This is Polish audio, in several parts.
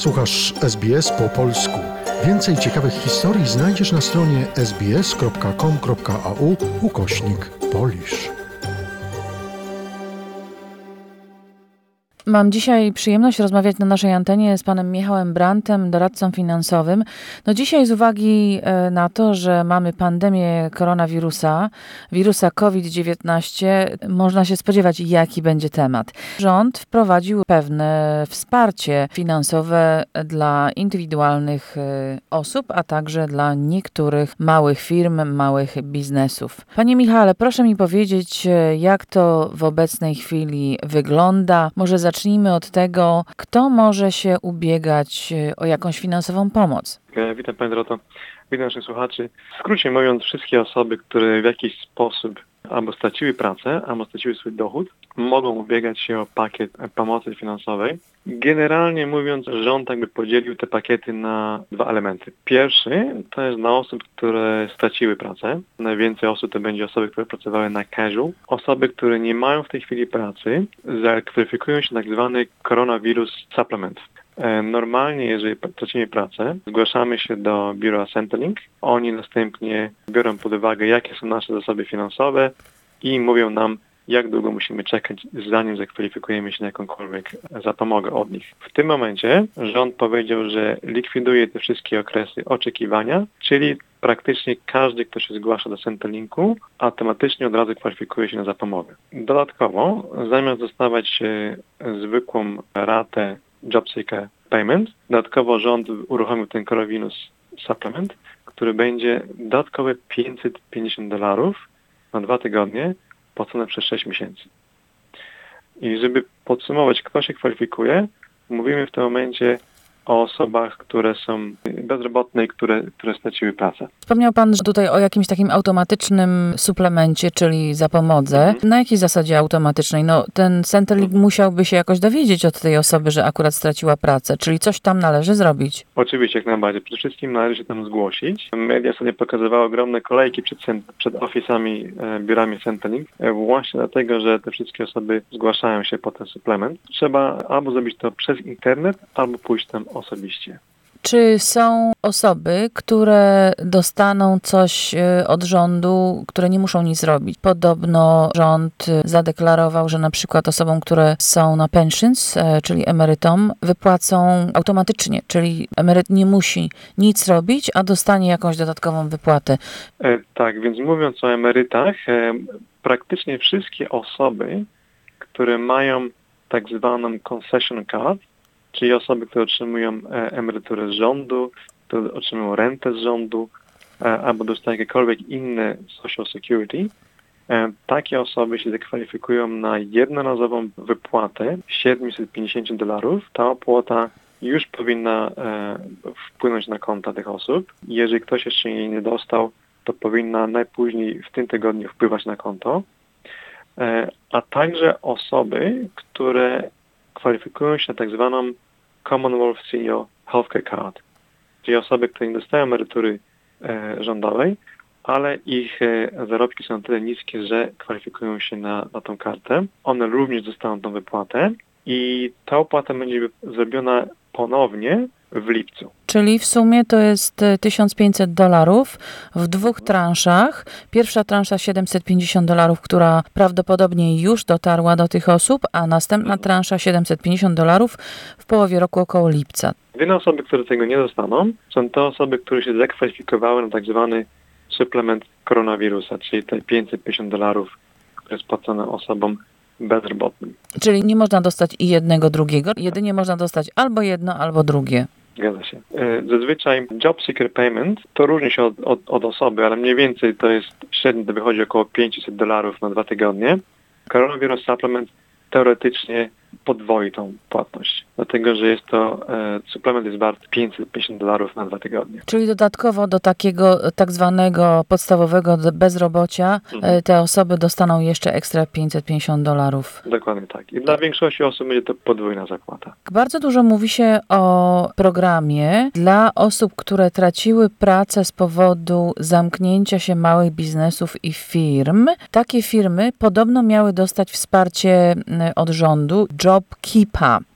Słuchasz SBS po polsku. Więcej ciekawych historii znajdziesz na stronie sbs.com.au/Polish. Mam dzisiaj przyjemność rozmawiać na naszej antenie z panem Michałem Brantem, doradcą finansowym. Dzisiaj z uwagi na to, że mamy pandemię koronawirusa, wirusa COVID-19, można się spodziewać, jaki będzie temat. Rząd wprowadził pewne wsparcie finansowe dla indywidualnych osób, a także dla niektórych małych firm, małych biznesów. Panie Michale, proszę mi powiedzieć, jak to w obecnej chwili wygląda. Może zacznijmy od tego, kto może się ubiegać o jakąś finansową pomoc. Witam Pani Doroto, witam naszych słuchaczy. W skrócie mówiąc, wszystkie osoby, które w jakiś sposób albo straciły pracę, albo straciły swój dochód, mogą ubiegać się o pakiet pomocy finansowej. Generalnie mówiąc, rząd podzielił te pakiety na dwa elementy. Pierwszy to jest dla osób, które straciły pracę. Najwięcej osób to będzie osoby, które pracowały na casual. Osoby, które nie mają w tej chwili pracy, zakwalifikują się tak zwany Coronavirus Supplement. Normalnie, jeżeli tracimy pracę, zgłaszamy się do biura Centrelink. Oni następnie biorą pod uwagę, jakie są nasze zasoby finansowe i mówią nam, jak długo musimy czekać, zanim zakwalifikujemy się na jakąkolwiek zapomogę od nich. W tym momencie rząd powiedział, że likwiduje te wszystkie okresy oczekiwania, czyli praktycznie każdy, kto się zgłasza do Centrelinku, automatycznie od razu kwalifikuje się na zapomogę. Dodatkowo, zamiast dostawać zwykłą ratę Job Seeker Payment, dodatkowo rząd uruchomił ten Coronavirus Supplement, który będzie dodatkowe $550 na 2 tygodnie, płacone przez 6 miesięcy. I żeby podsumować, kto się kwalifikuje, mówimy w tym momencie o osobach, które są bezrobotne i które straciły pracę. Wspomniał pan tutaj o jakimś takim automatycznym suplemencie, czyli zapomodze. Na jakiej zasadzie automatycznej? Ten Centrelink musiałby się jakoś dowiedzieć od tej osoby, że akurat straciła pracę, czyli coś tam należy zrobić. Oczywiście, jak najbardziej. Przede wszystkim należy się tam zgłosić. Media sobie pokazywały ogromne kolejki przed ofisami, biurami Centrelink, właśnie dlatego, że te wszystkie osoby zgłaszają się po ten suplement. Trzeba albo zrobić to przez internet, albo pójść tam osobiście. Czy są osoby, które dostaną coś od rządu, które nie muszą nic robić? Podobno rząd zadeklarował, że na przykład osobom, które są na pensions, czyli emerytom, wypłacą automatycznie, czyli emeryt nie musi nic robić, a dostanie jakąś dodatkową wypłatę. Tak, więc mówiąc o emerytach, praktycznie wszystkie osoby, które mają tak zwaną concession card, czyli osoby, które otrzymują emeryturę z rządu, które otrzymują rentę z rządu, albo dostają jakiekolwiek inne social security, takie osoby się zakwalifikują na jednorazową wypłatę $750. Ta opłata już powinna wpłynąć na konta tych osób. Jeżeli ktoś jeszcze jej nie dostał, to powinna najpóźniej w tym tygodniu wpływać na konto. A także osoby, które kwalifikują się na tak zwaną Commonwealth Senior Healthcare Card, czyli osoby, które nie dostają emerytury rządowej, ale ich zarobki są na tyle niskie, że kwalifikują się na tą kartę. One również dostaną tą wypłatę i ta opłata będzie zrobiona ponownie w lipcu. Czyli w sumie to jest $1500 w 2 transzach. Pierwsza transza $750, która prawdopodobnie już dotarła do tych osób, a następna transza $750 w połowie roku około lipca. Jedyne osoby, które tego nie dostaną, są te osoby, które się zakwalifikowały na tak zwany suplement koronawirusa, czyli te $550, które jest płacone osobom bezrobotnym. Czyli nie można dostać i jednego, drugiego, jedynie można dostać albo jedno, albo drugie. Zgadza się. Zazwyczaj Job Seeker Payment to różni się od osoby, ale mniej więcej to jest średnio to wychodzi około $500 na 2 tygodnie. Coronavirus Supplement teoretycznie podwoi tą płatność, dlatego że jest to suplement jest wart $550 na 2 tygodnie. Czyli dodatkowo do takiego tak zwanego podstawowego bezrobocia te osoby dostaną jeszcze ekstra $550. Dokładnie tak. I dla większości osób będzie to podwójna zapłata. Bardzo dużo mówi się o programie dla osób, które traciły pracę z powodu zamknięcia się małych biznesów i firm. Takie firmy podobno miały dostać wsparcie od rządu JobKeepa. Proszę nam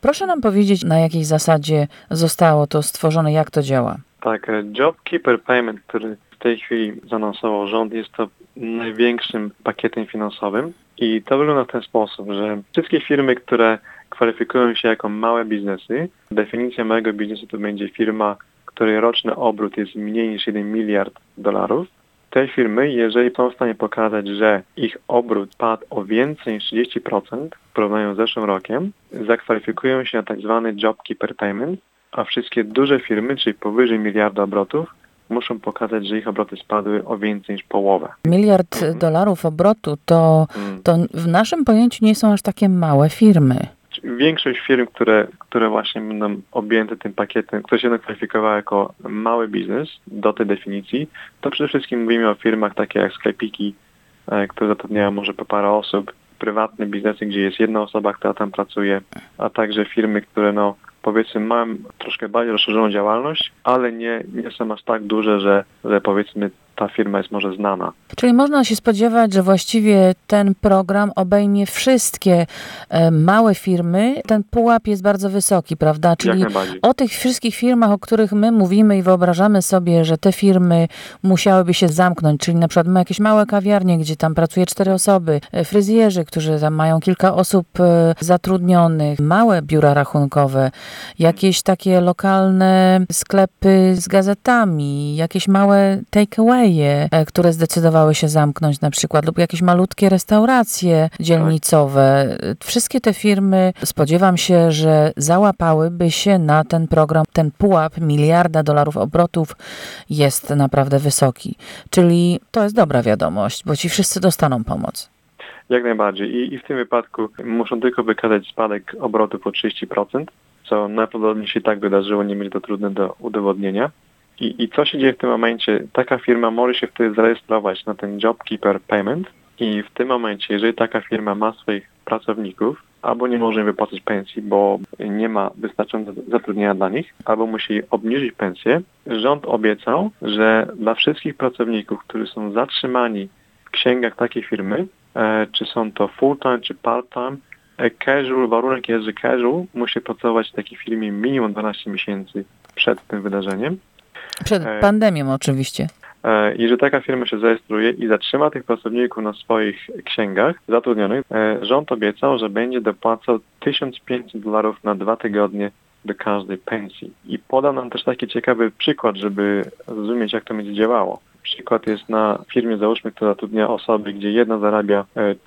powiedzieć, na jakiej zasadzie zostało to stworzone, jak to działa? Tak, JobKeeper Payment, który w tej chwili zanonsował rząd, jest to największym pakietem finansowym i to wygląda w ten sposób, że wszystkie firmy, które kwalifikują się jako małe biznesy, definicja małego biznesu to będzie firma, której roczny obrót jest mniej niż 1 miliard dolarów. Te firmy, jeżeli są w stanie pokazać, że ich obrót padł o więcej niż 30% w porównaniu z zeszłym rokiem, zakwalifikują się na tak zwany JobKeeper Payment, a wszystkie duże firmy, czyli powyżej miliarda obrotów, muszą pokazać, że ich obroty spadły o więcej niż połowę. Miliard dolarów obrotu to w naszym pojęciu nie są aż takie małe firmy. Większość firm, które właśnie będą objęte tym pakietem, które się kwalifikowały jako mały biznes do tej definicji, to przede wszystkim mówimy o firmach takie jak sklepiki, które zatrudniają może po parę osób, prywatne biznesy, gdzie jest jedna osoba, która tam pracuje, a także firmy, które powiedzmy mają troszkę bardziej rozszerzoną działalność, ale nie są aż tak duże, że powiedzmy ta firma jest może znana. Czyli można się spodziewać, że właściwie ten program obejmie wszystkie małe firmy. Ten pułap jest bardzo wysoki, prawda? Czyli o tych wszystkich firmach, o których my mówimy i wyobrażamy sobie, że te firmy musiałyby się zamknąć, czyli na przykład jakieś małe kawiarnie, gdzie tam pracuje 4 osoby, fryzjerzy, którzy tam mają kilka osób zatrudnionych, małe biura rachunkowe, jakieś takie lokalne sklepy z gazetami, jakieś małe take-away, które zdecydowały się zamknąć na przykład, lub jakieś malutkie restauracje dzielnicowe. Wszystkie te firmy, spodziewam się, że załapałyby się na ten program. Ten pułap $1 miliarda obrotów jest naprawdę wysoki. Czyli to jest dobra wiadomość, bo ci wszyscy dostaną pomoc. Jak najbardziej. I w tym wypadku muszą tylko wykazać spadek obrotów o 30%, co najprawdopodobniej się tak wydarzyło, nie będzie to trudne do udowodnienia. I co się dzieje w tym momencie? Taka firma może się wtedy zarejestrować na ten JobKeeper Payment i w tym momencie, jeżeli taka firma ma swoich pracowników, albo nie może im wypłacać pensji, bo nie ma wystarczającego zatrudnienia dla nich, albo musi obniżyć pensję, rząd obiecał, że dla wszystkich pracowników, którzy są zatrzymani w księgach takiej firmy, czy są to full-time, czy part-time, casual, warunek jest, że casual musi pracować w takiej firmie minimum 12 miesięcy przed tym wydarzeniem. Przed pandemią oczywiście. I że taka firma się zarejestruje i zatrzyma tych pracowników na swoich księgach zatrudnionych, rząd obiecał, że będzie dopłacał $1500 na 2 tygodnie do każdej pensji. I podał nam też taki ciekawy przykład, żeby zrozumieć, jak to będzie działało. Przykład jest na firmie, załóżmy, która zatrudnia osoby, gdzie jedna zarabia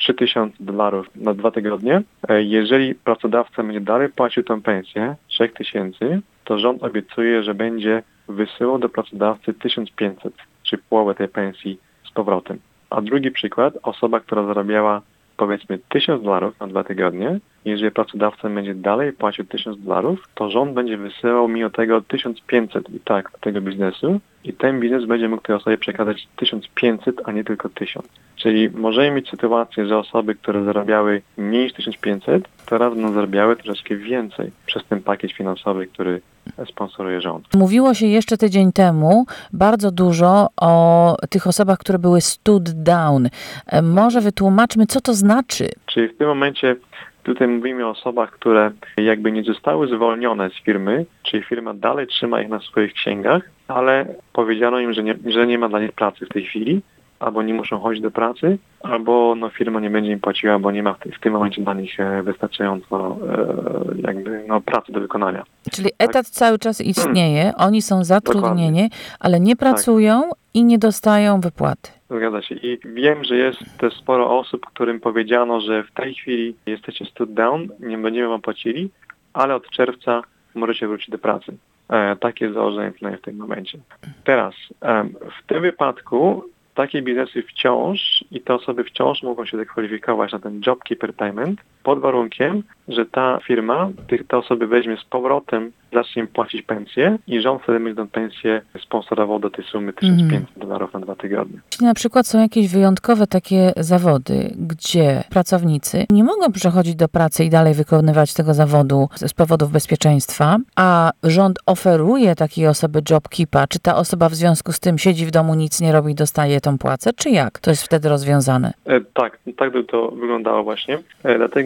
$3000 na 2 tygodnie. Jeżeli pracodawca będzie dalej płacił tę pensję, 3000, to rząd obiecuje, że będzie wysyłał do pracodawcy 1500, czyli połowę tej pensji z powrotem. A drugi przykład, osoba, która zarabiała powiedzmy $1000 na 2 tygodnie, jeżeli pracodawca będzie dalej płacił $1000, to rząd będzie wysyłał mimo tego 1500 i tak do tego biznesu i ten biznes będzie mógł tej osobie przekazać 1500, a nie tylko 1000. Czyli możemy mieć sytuację, że osoby, które zarabiały mniej niż 1500, teraz będą zarabiały troszeczkę więcej przez ten pakiet finansowy, który sponsoruje rząd. Mówiło się jeszcze tydzień temu bardzo dużo o tych osobach, które były stood down. Może wytłumaczmy, co to znaczy? Czyli w tym momencie tutaj mówimy o osobach, które jakby nie zostały zwolnione z firmy, czyli firma dalej trzyma ich na swoich księgach, ale powiedziano im, że nie ma dla nich pracy w tej chwili, albo nie muszą chodzić do pracy, albo firma nie będzie im płaciła, bo nie ma w tym momencie dla nich wystarczająco pracy do wykonania. Czyli etat cały czas istnieje, oni są zatrudnieni, ale nie pracują i nie dostają wypłaty. Zgadza się. I wiem, że jest też sporo osób, którym powiedziano, że w tej chwili jesteście stood down, nie będziemy wam płacili, ale od czerwca możecie wrócić do pracy. Takie jest założenie w tym momencie. Teraz, w tym wypadku takie biznesy wciąż i te osoby wciąż mogą się zakwalifikować na ten JobKeeper Payment pod warunkiem, że ta firma te osoby weźmie z powrotem, zacznie im płacić pensję i rząd wtedy będzie tę pensję sponsorował do tej sumy $1500 na 2 tygodnie. Jeśli na przykład są jakieś wyjątkowe takie zawody, gdzie pracownicy nie mogą przechodzić do pracy i dalej wykonywać tego zawodu z powodów bezpieczeństwa, a rząd oferuje takiej osoby JobKeepa, czy ta osoba w związku z tym siedzi w domu, nic nie robi i dostaje tą płacę, czy jak? To jest wtedy rozwiązane? Tak by to wyglądało właśnie. Dlatego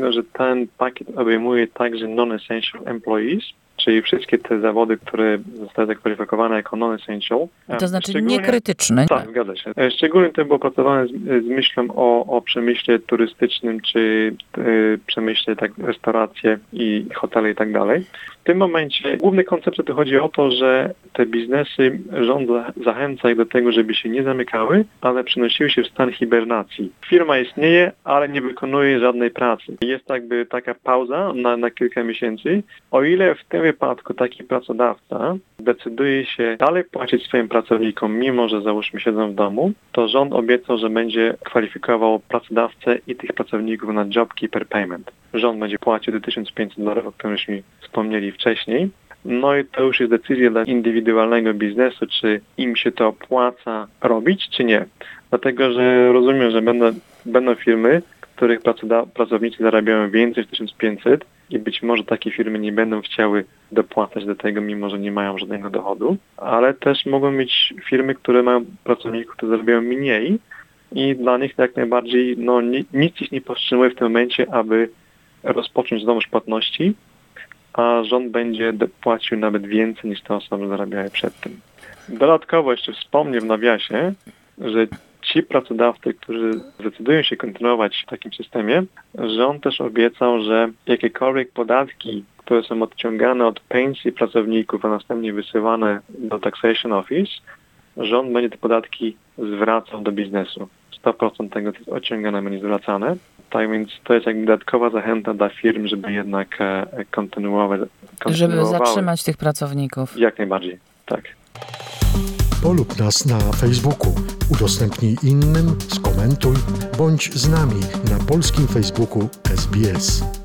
tego, że ten pakiet obejmuje także non-essential employees, czyli wszystkie te zawody, które zostały zakwalifikowane jako non-essential. To znaczy Szczególnie- niekrytyczny. Tak, zgadza się. Szczególnie to było opracowane z myślą o przemyśle turystycznym, czy przemyśle restauracje i hotele i tak dalej. W tym momencie główny koncept to chodzi o to, że te biznesy rząd zachęca ich do tego, żeby się nie zamykały, ale przenosiły się w stan hibernacji. Firma istnieje, ale nie wykonuje żadnej pracy. Jest jakby taka pauza na kilka miesięcy. O ile w tym wypadku taki pracodawca decyduje się dalej płacić swoim pracownikom, mimo że załóżmy siedzą w domu, to rząd obiecał, że będzie kwalifikował pracodawcę i tych pracowników na JobKeeper Payment. Rząd będzie płacił do $1500, o którymśmy wspomnieli wcześniej. No i to już jest decyzja dla indywidualnego biznesu, czy im się to opłaca robić, czy nie. Dlatego, że rozumiem, że będą firmy, których pracownicy zarabiają więcej niż 1500 i być może takie firmy nie będą chciały dopłacać do tego, mimo że nie mają żadnego dochodu, ale też mogą mieć firmy, które mają pracowników, którzy zarabiają mniej i dla nich jak najbardziej nic ich nie powstrzymuje w tym momencie, aby rozpocząć znowuż płatności, a rząd będzie płacił nawet więcej niż te osoby zarabiały przed tym. Dodatkowo jeszcze wspomnę w nawiasie, że ci pracodawcy, którzy zdecydują się kontynuować w takim systemie, rząd też obiecał, że jakiekolwiek podatki, które są odciągane od pensji pracowników, a następnie wysyłane do Taxation Office, rząd będzie te podatki zwracał do biznesu. 100% tego, co jest odciągane, będzie zwracane. Tak więc to jest jakby dodatkowa zachęta dla firm, żeby jednak kontynuować. Żeby zatrzymać tych pracowników. Jak najbardziej, tak. Polub nas na Facebooku, udostępnij innym, skomentuj, bądź z nami na polskim Facebooku SBS.